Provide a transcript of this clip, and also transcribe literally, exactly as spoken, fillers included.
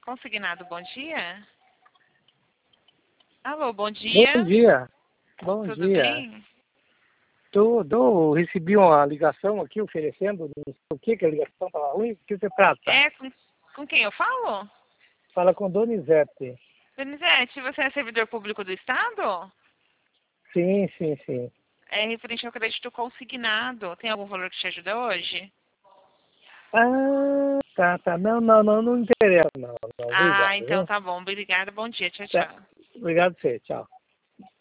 Consignado, bom dia. Alô, bom dia. Bom dia. Bom Tudo dia. bem? Tudo, recebi uma ligação aqui oferecendo, não sei o que, que a ligação estava ruim, o que você trata? É, com, com quem eu falo? Fala com Donizete. Donizete, você é servidor público do Estado? Sim, sim, sim. É referente ao crédito consignado. Tem algum valor que te ajuda hoje? Ah, tá, tá. Não, não, não, não interessa, não, não. Ah, Obrigado, então viu? tá bom. Obrigada, bom dia. Tchau, Tá. tchau. Obrigado, você. Tchau.